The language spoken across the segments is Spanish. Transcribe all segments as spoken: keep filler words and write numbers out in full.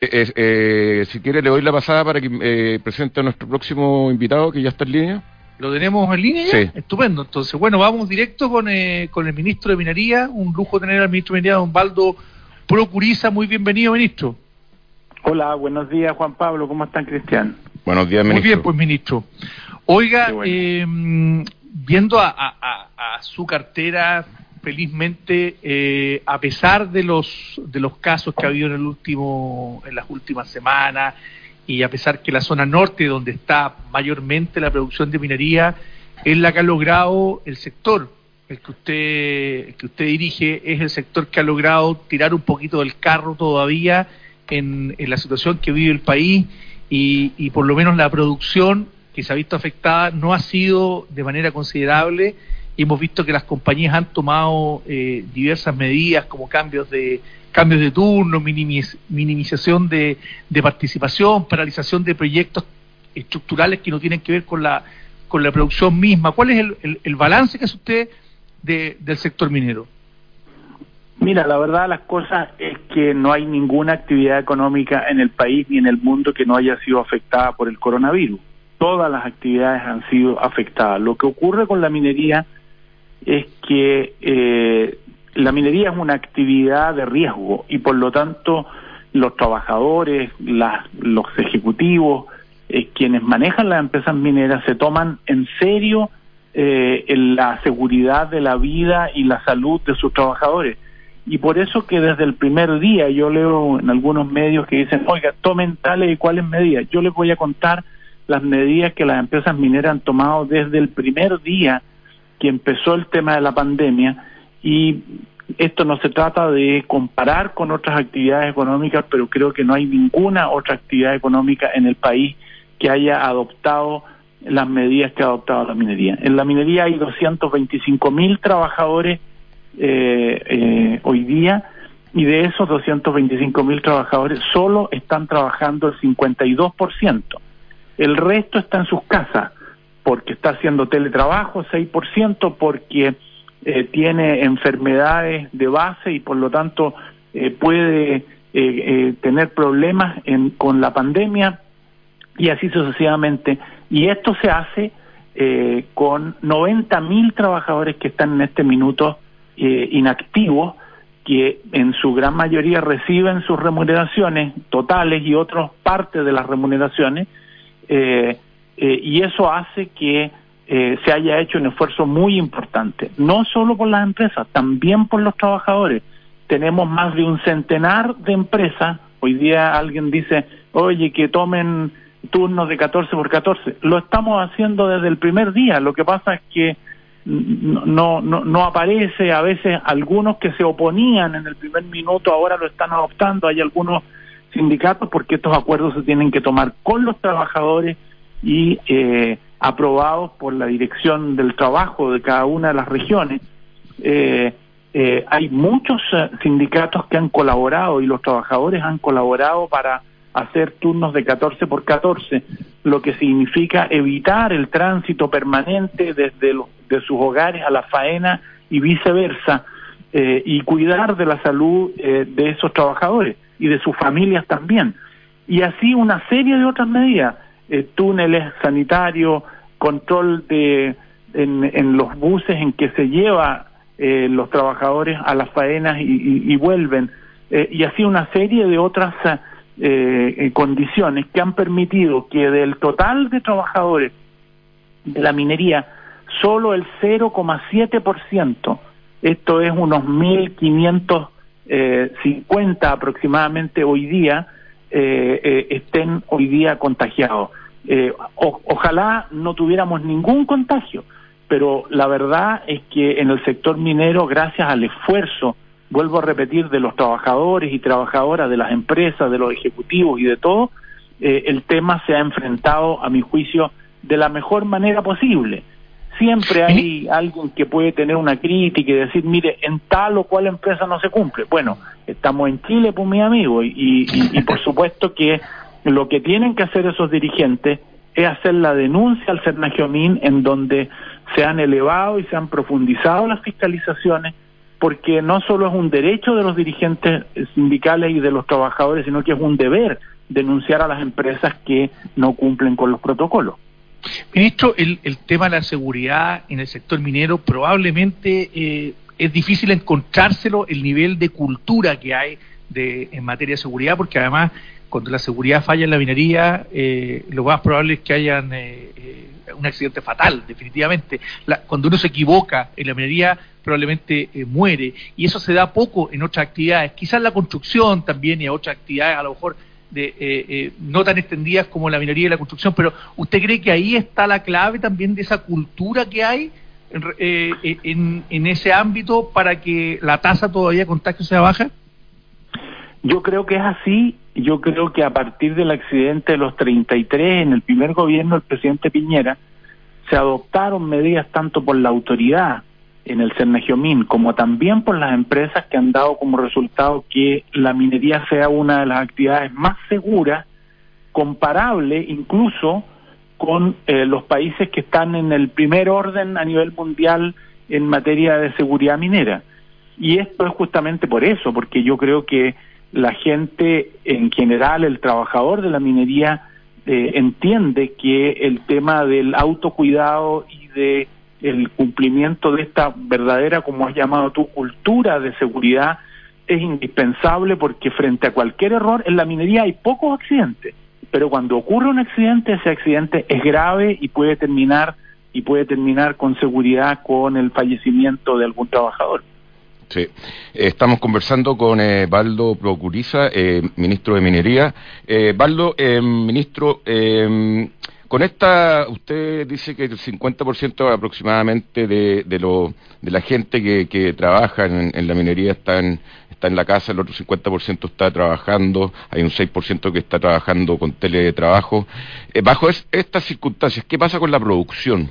Eh, eh, si quiere le doy la pasada para que eh, presente a nuestro próximo invitado, que ya está en línea. ¿Lo tenemos en línea ya? Sí. Estupendo. Entonces, bueno, vamos directo con, eh, con el ministro de Minería. Un lujo tener al ministro de Minería, don Baldo Procuriza. Muy bienvenido, ministro. Hola, buenos días, Juan Pablo. ¿Cómo están, Cristian? Buenos días, ministro. Muy bien, pues, ministro. Oiga, bueno. eh, viendo a, a, a su cartera, felizmente, eh, a pesar de los de los casos que ha habido en el último en las últimas semanas, y a pesar que la zona norte, donde está mayormente la producción de minería, es la que ha logrado el sector, el que usted el que usted dirige, es el sector que ha logrado tirar un poquito del carro todavía en, en la situación que vive el país, y, y por lo menos la producción que se ha visto afectada no ha sido de manera considerable, y hemos visto que las compañías han tomado eh, diversas medidas como cambios de cambios de turno, minimiz, minimización de, de participación, paralización de proyectos estructurales que no tienen que ver con la con la producción misma. ¿Cuál es el, el, el balance que hace usted de, del sector minero? Mira, la verdad las cosas es que no hay ninguna actividad económica en el país ni en el mundo que no haya sido afectada por el coronavirus. Todas las actividades han sido afectadas. Lo que ocurre con la minería es que eh, la minería es una actividad de riesgo y por lo tanto los trabajadores, las, los ejecutivos, eh, quienes manejan las empresas mineras se toman en serio eh, en la seguridad de la vida y la salud de sus trabajadores. Y por eso que desde el primer día yo leo en algunos medios que dicen, oiga, tomen tales y cuáles medidas. Yo les voy a contar las medidas que las empresas mineras han tomado desde el primer día que empezó el tema de la pandemia, y esto no se trata de comparar con otras actividades económicas, pero creo que no hay ninguna otra actividad económica en el país que haya adoptado las medidas que ha adoptado la minería. En la minería hay doscientos veinticinco mil trabajadores eh, eh, hoy día, y de esos doscientos veinticinco mil trabajadores solo están trabajando el cincuenta y dos por ciento. El resto está en sus casas, porque está haciendo teletrabajo, seis por ciento, porque eh, tiene enfermedades de base y por lo tanto eh, puede eh, eh, tener problemas en, con la pandemia, y así sucesivamente. Y esto se hace eh, con noventa mil trabajadores que están en este minuto eh, inactivos, que en su gran mayoría reciben sus remuneraciones totales y otras partes de las remuneraciones, eh, Eh, y eso hace que eh, se haya hecho un esfuerzo muy importante, no solo por las empresas, también por los trabajadores. Tenemos más de un centenar de empresas. Hoy día alguien dice, oye, que tomen turnos de catorce por catorce. Lo estamos haciendo desde el primer día. Lo que pasa es que no, no, no aparece, a veces algunos que se oponían en el primer minuto ahora lo están adoptando. Hay algunos sindicatos, porque estos acuerdos se tienen que tomar con los trabajadores y eh, aprobados por la dirección del trabajo de cada una de las regiones. Eh, eh, hay muchos uh, sindicatos que han colaborado y los trabajadores han colaborado para hacer turnos de catorce por catorce, lo que significa evitar el tránsito permanente desde los, de sus hogares a la faena y viceversa, eh, y cuidar de la salud eh, de esos trabajadores y de sus familias también. Y así una serie de otras medidas. Eh, túneles sanitarios, control de en, en los buses en que se lleva eh, los trabajadores a las faenas y, y, y vuelven, eh, y así una serie de otras eh, eh, condiciones que han permitido que del total de trabajadores de la minería, solo el cero coma siete por ciento, esto es unos mil quinientos cincuenta aproximadamente hoy día, eh, eh, estén hoy día contagiados. Eh, o, ojalá no tuviéramos ningún contagio, pero la verdad es que en el sector minero, gracias al esfuerzo, vuelvo a repetir, de los trabajadores y trabajadoras, de las empresas, de los ejecutivos y de todo, eh, el tema se ha enfrentado, a mi juicio, de la mejor manera posible. Siempre hay alguien que puede tener una crítica y decir, mire, en tal o cual empresa no se cumple. Bueno, estamos en Chile, pues, mi amigo, y, y, y por supuesto que lo que tienen que hacer esos dirigentes es hacer la denuncia al Senagiomin, en donde se han elevado y se han profundizado las fiscalizaciones porque no solo es un derecho de los dirigentes sindicales y de los trabajadores, sino que es un deber denunciar a las empresas que no cumplen con los protocolos. Ministro, el, el tema de la seguridad en el sector minero probablemente eh, es difícil encontrárselo el nivel de cultura que hay de, en materia de seguridad, porque además cuando la seguridad falla en la minería, eh, lo más probable es que hayan eh, eh, un accidente fatal, definitivamente. La, cuando uno se equivoca en la minería, probablemente eh, muere, y eso se da poco en otras actividades, quizás la construcción también y otras actividades a lo mejor de eh, eh, no tan extendidas como la minería y la construcción, pero ¿usted cree que ahí está la clave también de esa cultura que hay eh, eh, en, en ese ámbito para que la tasa todavía de contagio sea baja? Yo creo que es así. Yo creo que a partir del accidente de los treinta y tres, en el primer gobierno del presidente Piñera, se adoptaron medidas tanto por la autoridad en el Cernagiomín, como también por las empresas, que han dado como resultado que la minería sea una de las actividades más seguras, comparable incluso con eh, los países que están en el primer orden a nivel mundial en materia de seguridad minera. Y esto es justamente por eso, porque yo creo que la gente en general, el trabajador de la minería, eh, entiende que el tema del autocuidado y de el cumplimiento de esta verdadera, como has llamado tú, cultura de seguridad es indispensable, porque frente a cualquier error en la minería hay pocos accidentes, pero cuando ocurre un accidente, ese accidente es grave y puede terminar y puede terminar con seguridad con el fallecimiento de algún trabajador. Sí, estamos conversando con eh, Baldo Procuriza, eh, ministro de Minería. Eh, Baldo, eh, ministro, eh, con esta, usted dice que el cincuenta por ciento aproximadamente de de, lo, de la gente que, que trabaja en, en la minería está en, está en la casa, el otro cincuenta por ciento está trabajando, hay un seis por ciento que está trabajando con teletrabajo. Eh, bajo es, estas circunstancias, ¿qué pasa con la producción?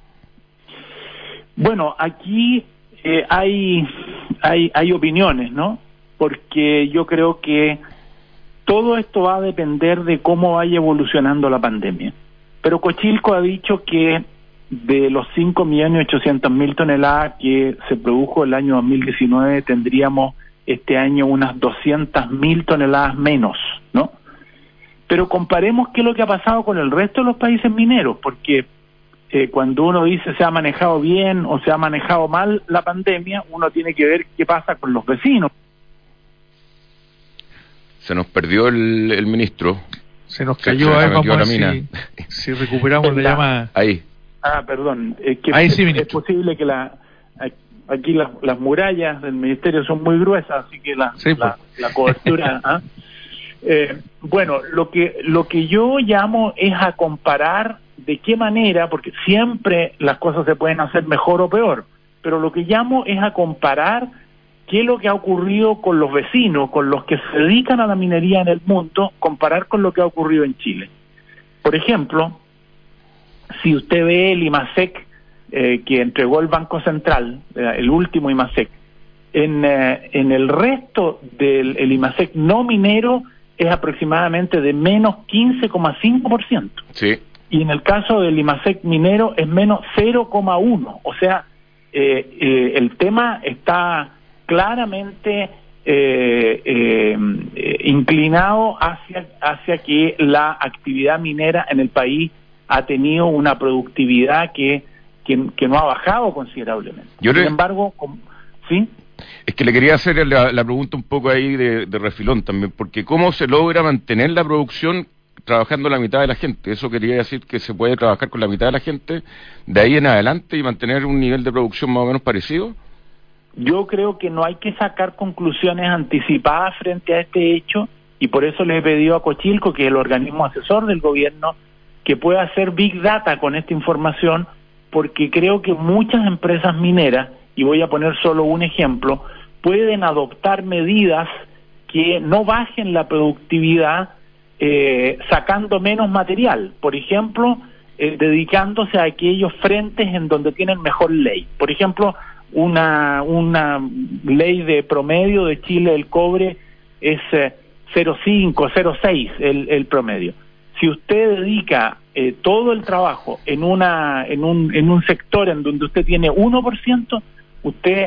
Bueno, aquí eh, hay, hay, hay opiniones, ¿no? Porque yo creo que todo esto va a depender de cómo vaya evolucionando la pandemia. Pero Cochilco ha dicho que de los cinco millones ochocientas mil toneladas que se produjo el año dos mil diecinueve, tendríamos este año unas doscientas mil toneladas menos, ¿no? Pero comparemos qué es lo que ha pasado con el resto de los países mineros, porque eh, cuando uno dice se ha manejado bien o se ha manejado mal la pandemia, uno tiene que ver qué pasa con los vecinos. Se nos perdió el, el ministro. Se nos cayó, a ver, vamos a ver si, si recuperamos la llamada. Ahí. Ah, perdón. Eh, que Ahí sí, es, ministro. Es posible que la aquí las, las murallas del ministerio son muy gruesas, así que la, sí, la, pues. la cobertura... ¿ah? eh, bueno, lo que lo que yo llamo es a comparar de qué manera, porque siempre las cosas se pueden hacer mejor o peor, pero lo que llamo es a comparar qué es lo que ha ocurrido con los vecinos, con los que se dedican a la minería en el mundo, comparar con lo que ha ocurrido en Chile. Por ejemplo, si usted ve el IMASEC eh, que entregó el Banco Central, eh, el último IMASEC, en, eh, en el resto del el IMASEC no minero es aproximadamente de menos quince coma cinco por ciento. Sí. Y en el caso del IMASEC minero es menos cero coma uno. O sea, eh, eh, el tema está claramente eh, eh, eh, inclinado hacia, hacia que la actividad minera en el país ha tenido una productividad que, que, que no ha bajado considerablemente. Yo Sin le... embargo, com... ¿sí? Es que le quería hacer la, la pregunta un poco ahí de, de refilón también, porque ¿cómo se logra mantener la producción trabajando la mitad de la gente? Eso quería decir que se puede trabajar con la mitad de la gente de ahí en adelante y mantener un nivel de producción más o menos parecido. Yo creo que no hay que sacar conclusiones anticipadas frente a este hecho, y por eso le he pedido a Cochilco, que es el organismo asesor del gobierno, que pueda hacer Big Data con esta información, porque creo que muchas empresas mineras, y voy a poner solo un ejemplo, pueden adoptar medidas que no bajen la productividad eh, sacando menos material. Por ejemplo, eh, dedicándose a aquellos frentes en donde tienen mejor ley. Por ejemplo, una una ley de promedio de Chile del cobre es eh, cero coma cinco, cero coma seis el, el promedio. Si usted dedica eh, todo el trabajo en una en un en un sector en donde usted tiene uno por ciento, usted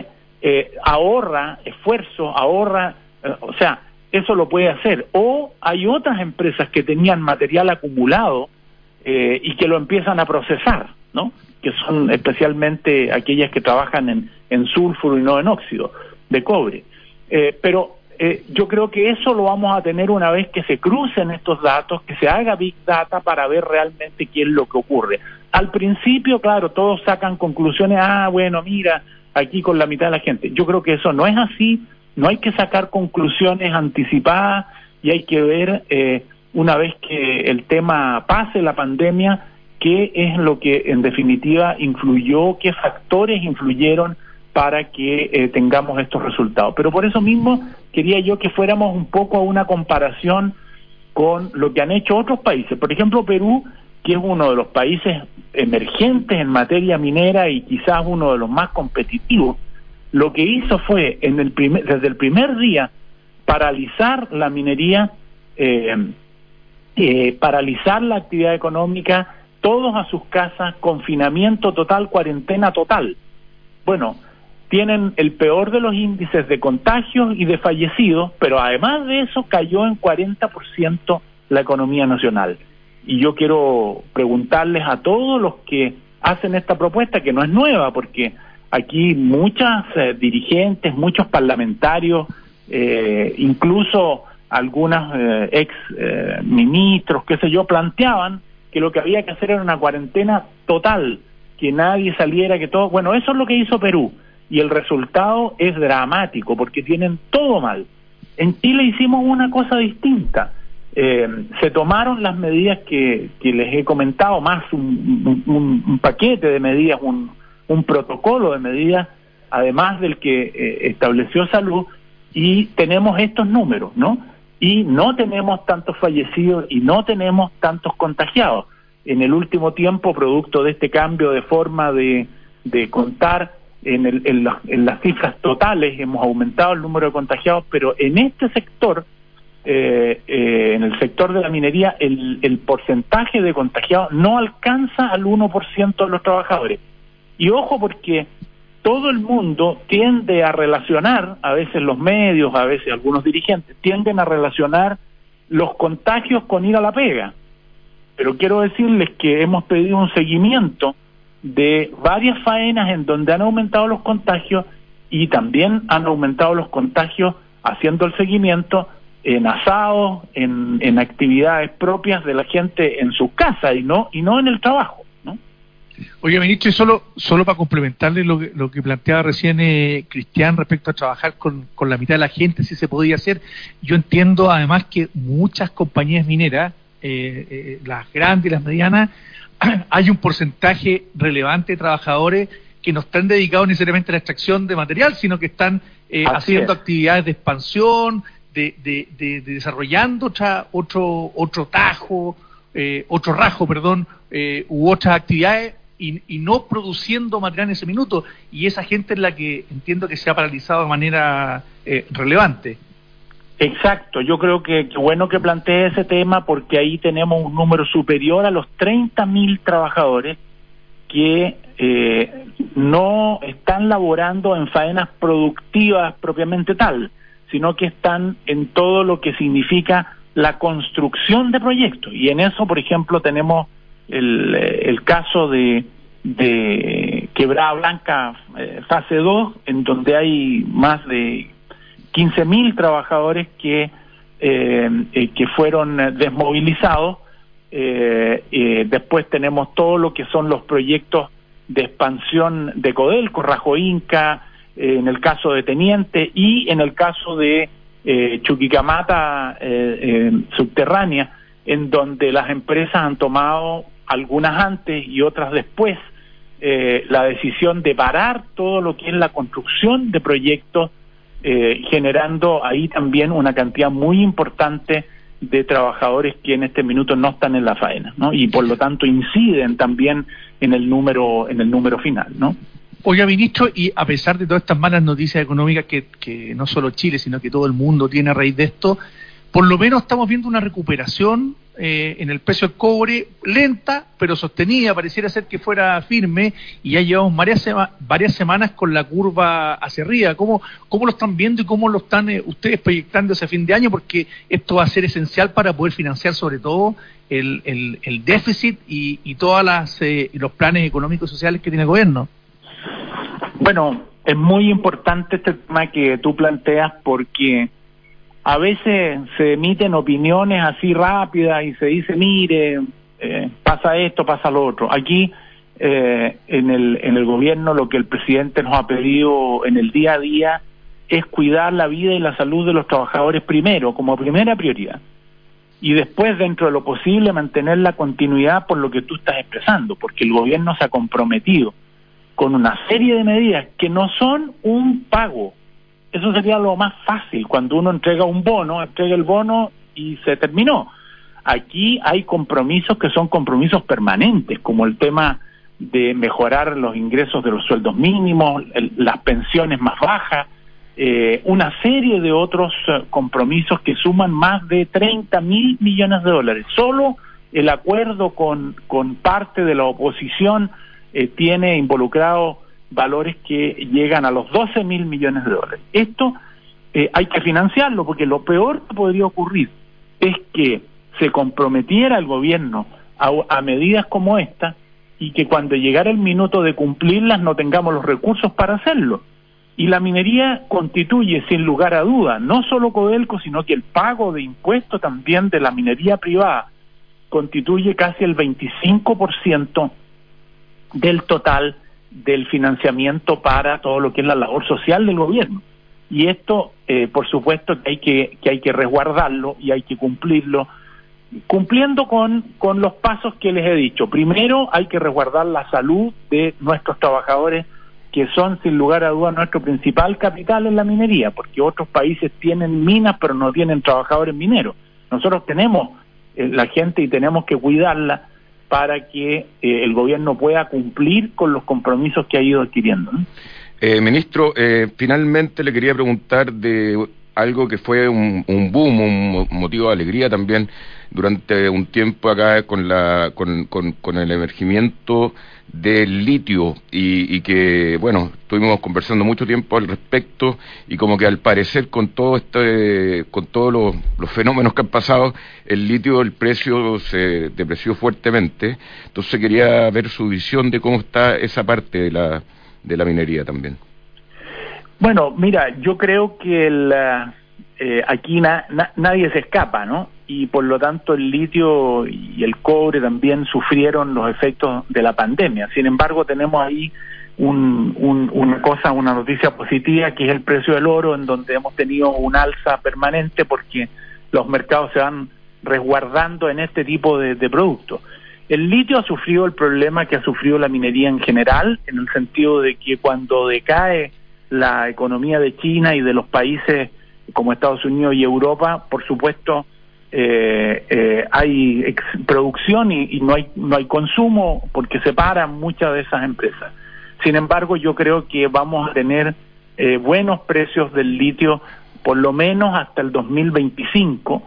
eh, ahorra esfuerzo, ahorra, eh, o sea, eso lo puede hacer. O hay otras empresas que tenían material acumulado eh, y que lo empiezan a procesar, ¿no? Que son especialmente aquellas que trabajan en, en sulfuro y no en óxido de cobre. Eh, pero eh, yo creo que eso lo vamos a tener una vez que se crucen estos datos, que se haga Big Data para ver realmente qué es lo que ocurre. Al principio, claro, todos sacan conclusiones, ah, bueno, mira, aquí con la mitad de la gente. Yo creo que eso no es así, no hay que sacar conclusiones anticipadas y hay que ver, eh, una vez que el tema pase, la pandemia, qué es lo que en definitiva influyó, qué factores influyeron para que eh, tengamos estos resultados. Pero por eso mismo quería yo que fuéramos un poco a una comparación con lo que han hecho otros países. Por ejemplo, Perú, que es uno de los países emergentes en materia minera y quizás uno de los más competitivos, lo que hizo fue, en el primer, desde el primer día, paralizar la minería, eh, eh, paralizar la actividad económica, todos a sus casas, confinamiento total, cuarentena total. Bueno, tienen el peor de los índices de contagios y de fallecidos, pero además de eso cayó en cuarenta por ciento la economía nacional. Y yo quiero preguntarles a todos los que hacen esta propuesta, que no es nueva, porque aquí muchas eh, dirigentes, muchos parlamentarios, eh, incluso algunos eh, ex eh, ministros, qué sé yo, planteaban que lo que había que hacer era una cuarentena total, que nadie saliera, que todo... Bueno, eso es lo que hizo Perú, y el resultado es dramático, porque tienen todo mal. En Chile hicimos una cosa distinta. Eh, se tomaron las medidas que, que les he comentado, más un, un, un paquete de medidas, un, un protocolo de medidas, además del que eh, estableció Salud, y tenemos estos números, ¿no? Y no tenemos tantos fallecidos y no tenemos tantos contagiados. En el último tiempo, producto de este cambio de forma de, de contar, en, el, en, la, en las cifras totales hemos aumentado el número de contagiados, pero en este sector, eh, eh, en el sector de la minería, el, el porcentaje de contagiados no alcanza al uno por ciento de los trabajadores. Y ojo, porque todo el mundo tiende a relacionar, a veces los medios, a veces algunos dirigentes, tienden a relacionar los contagios con ir a la pega. Pero quiero decirles que hemos pedido un seguimiento de varias faenas en donde han aumentado los contagios y también han aumentado los contagios haciendo el seguimiento en asados, en, en actividades propias de la gente en sus casas y no, y no en el trabajo. Oye, ministro, y solo solo para complementarle lo que, lo que planteaba recién eh, Cristian respecto a trabajar con, con la mitad de la gente, si se podía hacer. Yo entiendo además que muchas compañías mineras, eh, eh, las grandes y las medianas, hay un porcentaje relevante de trabajadores que no están dedicados necesariamente a la extracción de material, sino que están eh, haciendo es. actividades de expansión, de, de, de, de desarrollando otra, otro otro tajo, eh, otro rajo, perdón, eh, u otras actividades, Y, y no produciendo material en ese minuto, y esa gente es la que entiendo que se ha paralizado de manera eh, relevante. Exacto, yo creo que, que bueno que plantee ese tema, porque ahí tenemos un número superior a los treinta mil trabajadores que eh, no están laborando en faenas productivas propiamente tal, sino que están en todo lo que significa la construcción de proyectos, y en eso, por ejemplo, tenemos El, el caso de, de Quebrada Blanca eh, fase dos, en donde hay más de quince mil trabajadores que eh, eh, que fueron desmovilizados. Eh, eh, después tenemos todo lo que son los proyectos de expansión de Codelco, Rajo Inca, eh, en el caso de Teniente, y en el caso de eh, Chuquicamata eh, eh, subterránea, en donde las empresas han tomado, algunas antes y otras después, eh, la decisión de parar todo lo que es la construcción de proyectos, eh, generando ahí también una cantidad muy importante de trabajadores que en este minuto no están en la faena, ¿no? Y por lo tanto inciden también en el número en el número final, ¿no? Oiga, ministro, y a pesar de todas estas malas noticias económicas que, que no solo Chile, sino que todo el mundo tiene a raíz de esto, por lo menos estamos viendo una recuperación eh, en el precio del cobre, lenta, pero sostenida, pareciera ser que fuera firme, y ya llevamos varias, sema, varias semanas con la curva hacia arriba. ¿Cómo, cómo lo están viendo y cómo lo están eh, ustedes proyectando ese fin de año? Porque esto va a ser esencial para poder financiar sobre todo el, el, el déficit y, y todas las eh, los planes económicos y sociales que tiene el gobierno. Bueno, es muy importante este tema que tú planteas, porque a veces se emiten opiniones así rápidas y se dice, mire, eh, pasa esto, pasa lo otro. Aquí eh, en el en el gobierno lo que el presidente nos ha pedido en el día a día es cuidar la vida y la salud de los trabajadores primero, como primera prioridad. Y después, dentro de lo posible, mantener la continuidad por lo que tú estás expresando, porque el gobierno se ha comprometido con una serie de medidas que no son un pago. Eso sería lo más fácil, cuando uno entrega un bono, entrega el bono y se terminó. Aquí hay compromisos que son compromisos permanentes, como el tema de mejorar los ingresos de los sueldos mínimos, el, las pensiones más bajas, eh, una serie de otros uh, compromisos que suman más de treinta mil millones de dólares. Solo el acuerdo con, con parte de la oposición eh, tiene involucrado valores que llegan a los doce mil millones de dólares. Esto eh, hay que financiarlo, porque lo peor que podría ocurrir es que se comprometiera el gobierno a, a medidas como esta y que cuando llegara el minuto de cumplirlas no tengamos los recursos para hacerlo. Y la minería constituye, sin lugar a duda, no solo Codelco, sino que el pago de impuestos también de la minería privada constituye casi el veinticinco por ciento del total del financiamiento para todo lo que es la labor social del gobierno. Y esto, eh, por supuesto, que hay que, que hay que resguardarlo y hay que cumplirlo, cumpliendo con, con los pasos que les he dicho. Primero, hay que resguardar la salud de nuestros trabajadores, que son, sin lugar a dudas, nuestro principal capital en la minería, porque otros países tienen minas, pero no tienen trabajadores mineros. Nosotros tenemos eh, la gente y tenemos que cuidarla para que eh, el gobierno pueda cumplir con los compromisos que ha ido adquiriendo, ¿no? Eh, ministro, eh, finalmente le quería preguntar de algo que fue un, un boom, un motivo de alegría también durante un tiempo acá con la con, con, con el emergimiento del litio y, y que, bueno, estuvimos conversando mucho tiempo al respecto y como que al parecer con todo este, con todos los, los fenómenos que han pasado, el litio, el precio se depreció fuertemente. Entonces quería ver su visión de cómo está esa parte de la de la minería también. Bueno, mira, yo creo que el, eh, aquí na, na, nadie se escapa, ¿no? Y por lo tanto el litio y el cobre también sufrieron los efectos de la pandemia. Sin embargo, tenemos ahí un, un, una cosa, una noticia positiva, que es el precio del oro, en donde hemos tenido un alza permanente porque los mercados se van resguardando en este tipo de, de productos. El litio ha sufrido el problema que ha sufrido la minería en general, en el sentido de que cuando decae la economía de China y de los países como Estados Unidos y Europa, por supuesto, eh, eh, hay ex producción y, y no hay no hay consumo, porque se paran muchas de esas empresas. Sin embargo, yo creo que vamos a tener eh, buenos precios del litio por lo menos hasta el dos mil veinticinco,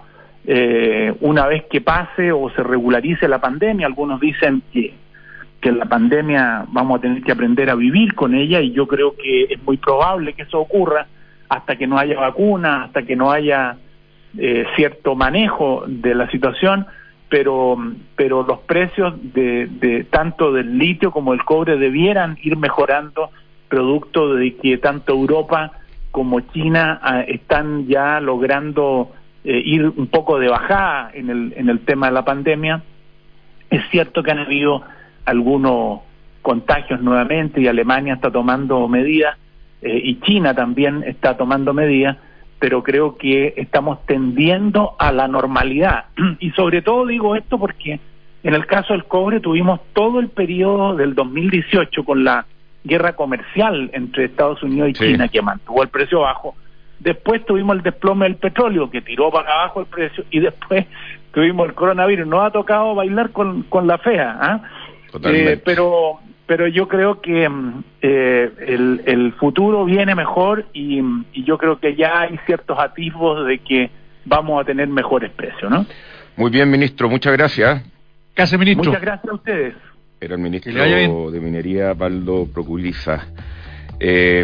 eh, una vez que pase o se regularice la pandemia. Algunos dicen que que la pandemia vamos a tener que aprender a vivir con ella, y yo creo que es muy probable que eso ocurra hasta que no haya vacuna, hasta que no haya eh, cierto manejo de la situación, pero pero los precios de, de tanto del litio como del cobre debieran ir mejorando, producto de que tanto Europa como China eh, están ya logrando eh, ir un poco de bajada en el en el tema de la pandemia. Es cierto que han habido algunos contagios nuevamente y Alemania está tomando medidas eh, y China también está tomando medidas, pero creo que estamos tendiendo a la normalidad. Y sobre todo digo esto porque en el caso del cobre tuvimos todo el periodo del dos mil dieciocho con la guerra comercial entre Estados Unidos y sí. China, que mantuvo el precio bajo. Después tuvimos el desplome del petróleo, que tiró para abajo el precio, y después tuvimos el coronavirus. Nos ha tocado bailar con, con la fea, ¿ah? Eh, pero pero yo creo que eh, el, el futuro viene mejor, y, y yo creo que ya hay ciertos atisbos de que vamos a tener mejores precios, ¿no? Muy bien, ministro, muchas gracias. ¿Qué hace, ministro? Muchas gracias a ustedes. Era el ministro de Minería, Baldo Procuriza. Eh,